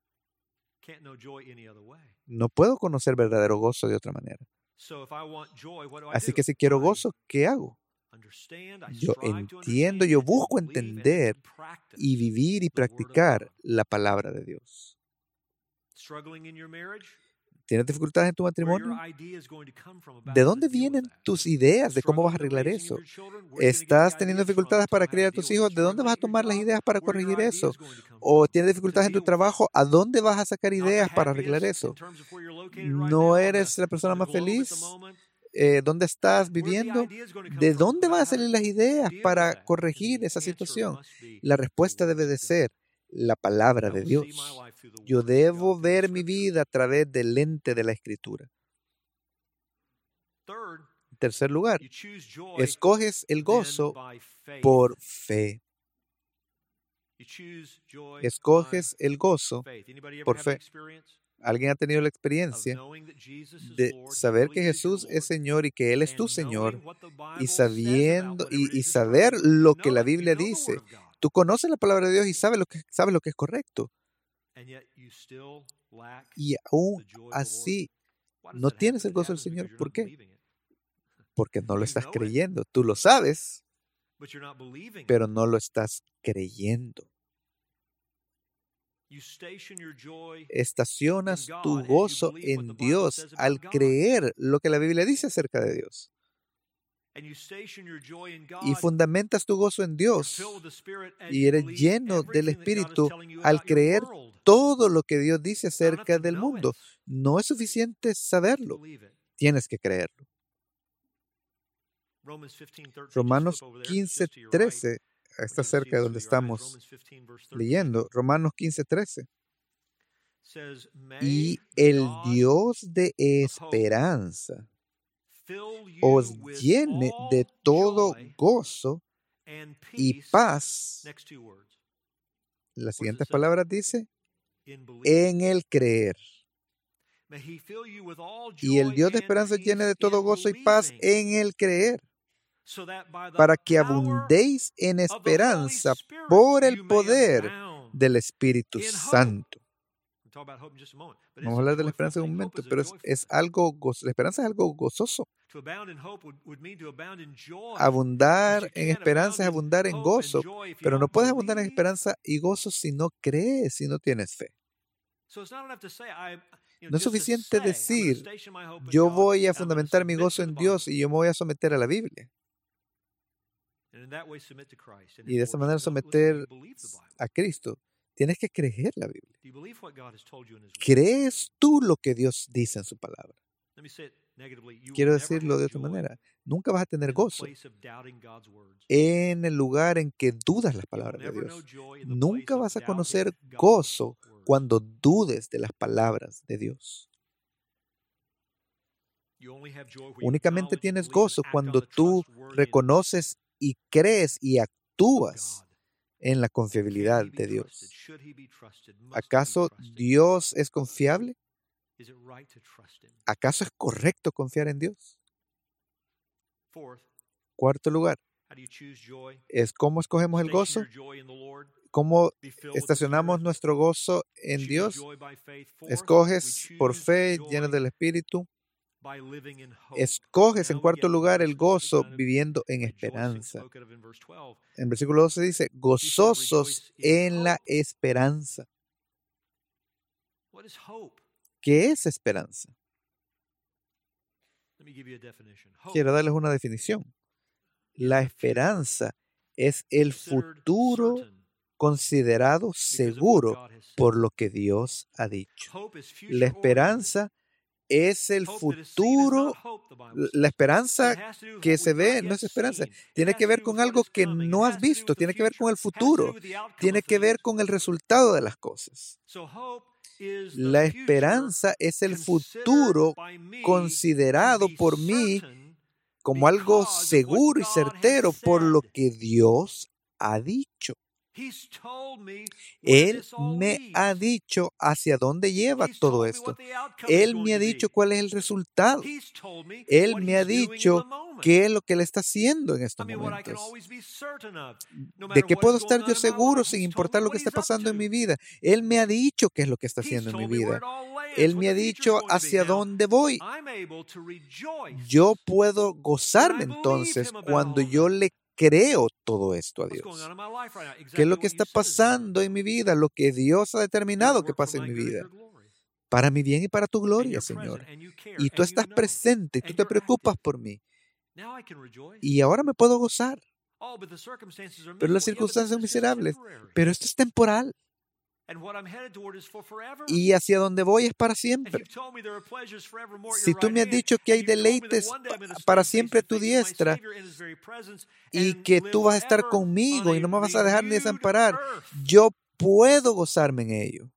No puedo conocer verdadero gozo de otra manera. Así que si quiero gozo, ¿qué hago? Yo entiendo, yo busco entender y vivir y practicar la palabra de Dios. ¿Tienes dificultades en tu matrimonio? ¿De dónde vienen tus ideas de cómo vas a arreglar eso? ¿Estás teniendo dificultades para criar a tus hijos? ¿De dónde vas a tomar las ideas para corregir eso? ¿O tienes dificultades en tu trabajo? ¿A dónde vas a sacar ideas para arreglar eso? ¿No eres la persona más feliz? ¿Dónde estás viviendo? ¿De dónde van a salir las ideas para corregir esa situación? La respuesta debe de ser la palabra de Dios. Yo debo ver mi vida a través del lente de la Escritura. En tercer lugar, escoges el gozo por fe. Escoges el gozo por fe. ¿Alguien ha tenido la experiencia de saber que Jesús es Señor y que Él es tu Señor y saber lo que la Biblia dice? Tú conoces la palabra de Dios y sabes lo que es correcto. Y aún así no tienes el gozo del Señor. ¿Por qué? Porque no lo estás creyendo. Tú lo sabes, pero no lo estás creyendo. Estacionas tu gozo en Dios al creer lo que la Biblia dice acerca de Dios. Y fundamentas tu gozo en Dios y eres lleno del Espíritu al creer todo lo que Dios dice acerca del mundo. No es suficiente saberlo, tienes que creerlo. Romanos 15:13 está cerca de donde estamos leyendo. Romanos 15:13. Y el Dios de esperanza os llene de todo gozo y paz. Las siguientes palabras dice, en el creer. Y el Dios de esperanza os llene de todo gozo y paz en el creer, para que abundéis en esperanza por el poder del Espíritu Santo. Vamos a hablar de la esperanza en un momento, pero es algo gozoso. La esperanza es algo gozoso. Abundar en esperanza es abundar en gozo, pero no puedes abundar en esperanza y gozo si no crees, si no tienes fe. No es suficiente decir, yo voy a fundamentar mi gozo en Dios y yo me voy a someter a la Biblia. Y de esa manera someter a Cristo. Tienes que creer la Biblia. ¿Crees tú lo que Dios dice en su palabra? Quiero decirlo de otra manera. Nunca vas a tener gozo en el lugar en que dudas las palabras de Dios. Nunca vas a conocer gozo cuando dudes de las palabras de Dios. Únicamente tienes gozo cuando tú reconoces y crees y actúas en la confiabilidad de Dios. ¿Acaso Dios es confiable? ¿Acaso es correcto confiar en Dios? Cuarto lugar, es cómo escogemos el gozo, cómo estacionamos nuestro gozo en Dios. Escoges por fe, lleno del Espíritu. Escoges en cuarto lugar el gozo viviendo en esperanza. En versículo 12 dice, gozosos en la esperanza. ¿Qué es esperanza? Quiero darles una definición. La esperanza es el futuro considerado seguro por lo que Dios ha dicho. La esperanza es el futuro. La esperanza que se ve no es esperanza. Tiene que ver con algo que no has visto. Tiene que ver con el futuro. Tiene que ver con el resultado de las cosas. La esperanza es el futuro considerado por mí como algo seguro y certero por lo que Dios ha dicho. Él me ha dicho hacia dónde lleva todo esto. Él me ha dicho cuál es el resultado. Él me ha dicho qué es lo que Él está haciendo en estos momentos. ¿De qué puedo estar yo seguro sin importar lo que esté pasando en mi vida? Él me ha dicho qué es lo que está haciendo en mi vida. Él me ha dicho hacia dónde voy. Yo puedo gozarme entonces cuando yo le creo todo esto a Dios. ¿Qué es lo que está pasando en mi vida? Lo que Dios ha determinado que pase en mi vida. Para mi bien y para tu gloria, Señor. Y tú estás presente y tú te preocupas por mí. Y ahora me puedo gozar. Pero las circunstancias son miserables. Pero esto es temporal. Y hacia donde voy es para siempre. Si tú me has dicho que hay deleites para siempre a tu diestra y que tú vas a estar conmigo y no me vas a dejar ni desamparar, yo puedo gozarme en ello.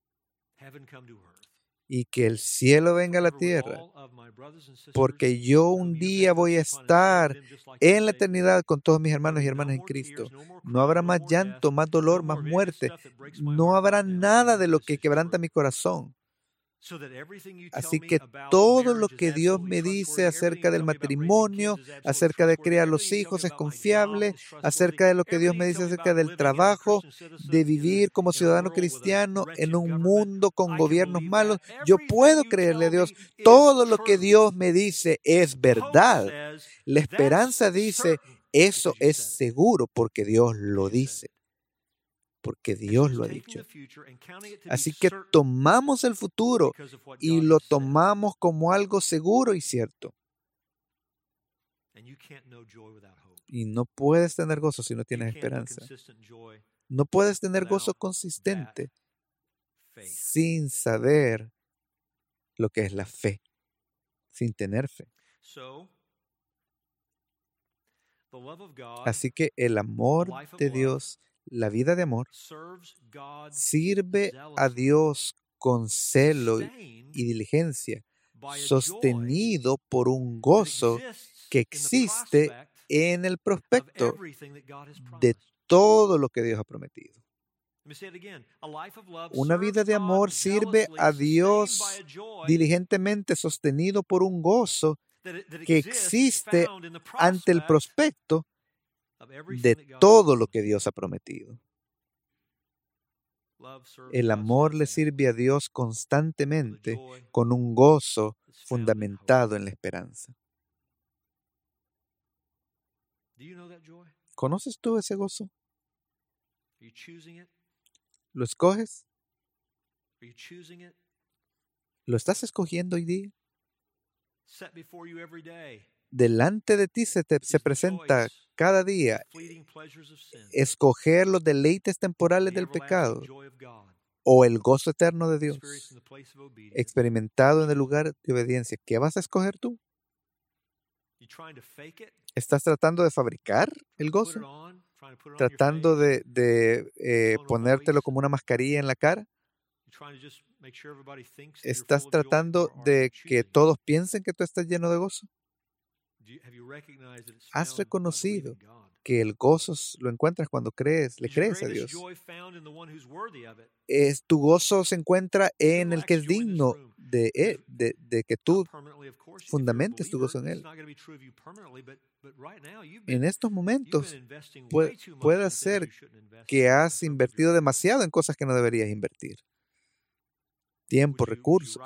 Y que el cielo venga a la tierra, porque yo un día voy a estar en la eternidad con todos mis hermanos y hermanas en Cristo. No habrá más llanto, más dolor, más muerte. No habrá nada de lo que quebranta mi corazón. Así que todo lo que Dios me dice acerca del matrimonio, acerca de criar los hijos es confiable, acerca de lo que Dios me dice acerca del trabajo, de vivir como ciudadano cristiano en un mundo con gobiernos malos, yo puedo creerle a Dios. Todo lo que Dios me dice es verdad. La esperanza dice, eso es seguro porque Dios lo dice. Porque Dios lo ha dicho. Así que tomamos el futuro y lo tomamos como algo seguro y cierto. Y no puedes tener gozo si no tienes esperanza. No puedes tener gozo consistente sin saber lo que es la fe, sin tener fe. Así que el amor de Dios, la vida de amor, sirve a Dios con celo y diligencia, sostenido por un gozo que existe en el prospecto de todo lo que Dios ha prometido. Una vida de amor sirve a Dios diligentemente sostenido por un gozo que existe ante el prospecto de todo lo que Dios ha prometido. El amor le sirve a Dios constantemente con un gozo fundamentado en la esperanza. ¿Conoces tú ese gozo? ¿Lo escoges? ¿Lo estás escogiendo hoy día? Delante de ti se presenta cada día escoger los deleites temporales del pecado o el gozo eterno de Dios, experimentado en el lugar de obediencia. ¿Qué vas a escoger tú? ¿Estás tratando de fabricar el gozo? ¿Tratando de ponértelo como una mascarilla en la cara? ¿Estás tratando de que todos piensen que tú estás lleno de gozo? ¿Has reconocido que el gozo lo encuentras cuando le crees a Dios? Tu gozo se encuentra en el que es digno de que tú fundamentes tu gozo en Él. En estos momentos puede ser que has invertido demasiado en cosas que no deberías invertir. Tiempo, recursos.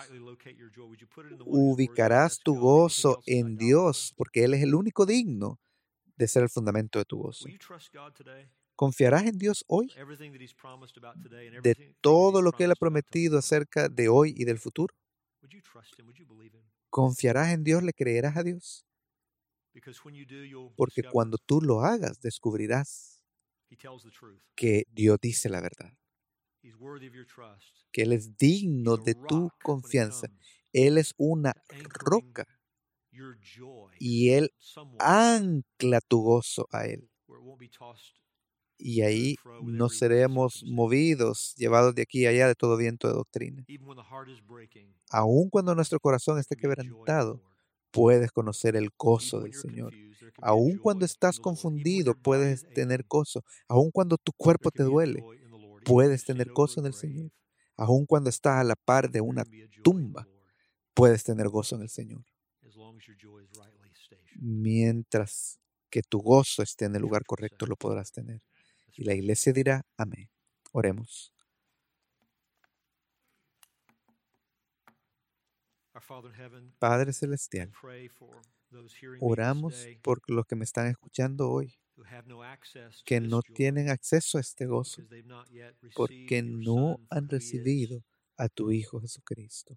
Ubicarás tu gozo en Dios porque Él es el único digno de ser el fundamento de tu gozo. ¿Confiarás en Dios hoy? De todo lo que Él ha prometido acerca de hoy y del futuro. ¿Confiarás en Dios? ¿Le creerás a Dios? Porque cuando tú lo hagas, descubrirás que Dios dice la verdad. Que Él es digno de tu confianza. Él es una roca y Él ancla tu gozo a Él. Y ahí no seremos movidos, llevados de aquí a allá de todo viento de doctrina. Aun cuando nuestro corazón esté quebrantado, puedes conocer el gozo del Señor. Aun cuando estás confundido, puedes tener gozo. Aun cuando tu cuerpo te duele, puedes tener gozo en el Señor. Aun cuando estás a la par de una tumba, puedes tener gozo en el Señor. Mientras que tu gozo esté en el lugar correcto, lo podrás tener. Y la iglesia dirá, amén. Oremos. Padre Celestial, oramos por los que me están escuchando hoy, que no tienen acceso a este gozo, porque no han recibido a tu Hijo Jesucristo,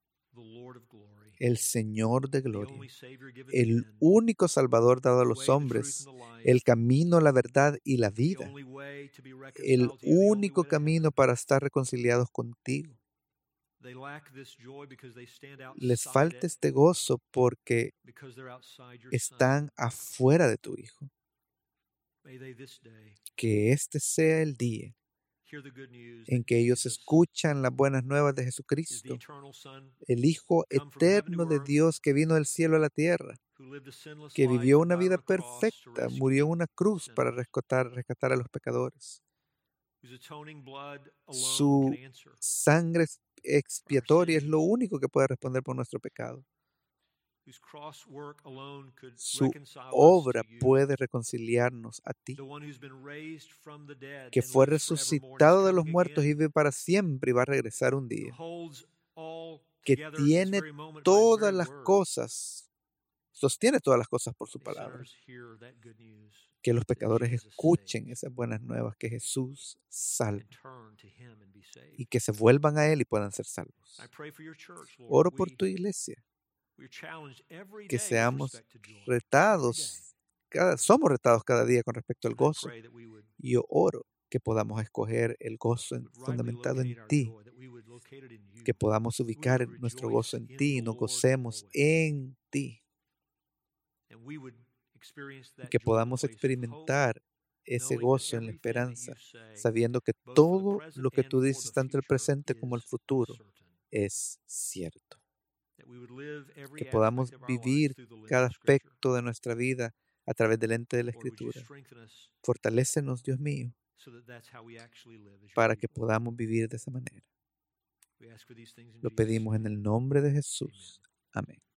el Señor de gloria, el único Salvador dado a los hombres, el camino, la verdad y la vida, el único camino para estar reconciliados contigo. Les falta este gozo porque están afuera de tu Hijo. Que este sea el día en que ellos escuchan las buenas nuevas de Jesucristo, el Hijo eterno de Dios que vino del cielo a la tierra, que vivió una vida perfecta, murió en una cruz para rescatar a los pecadores. Su sangre expiatoria es lo único que puede responder por nuestro pecado. Su obra puede reconciliarnos a ti, que fue resucitado de los muertos y vive para siempre y va a regresar un día, que tiene todas las cosas, sostiene todas las cosas por su palabra. Que los pecadores escuchen esas buenas nuevas, que Jesús salva y que se vuelvan a Él y puedan ser salvos. Oro por tu iglesia, que seamos retados, somos retados cada día con respecto al gozo. Y yo oro que podamos escoger el gozo fundamentado en ti, que podamos ubicar nuestro gozo en ti y nos gocemos en ti. Y que podamos experimentar ese gozo en la esperanza, sabiendo que todo lo que tú dices, tanto el presente como el futuro, es cierto. Que podamos vivir cada aspecto de nuestra vida a través del lente de la Escritura. Fortalécenos, Dios mío, para que podamos vivir de esa manera. Lo pedimos en el nombre de Jesús. Amén.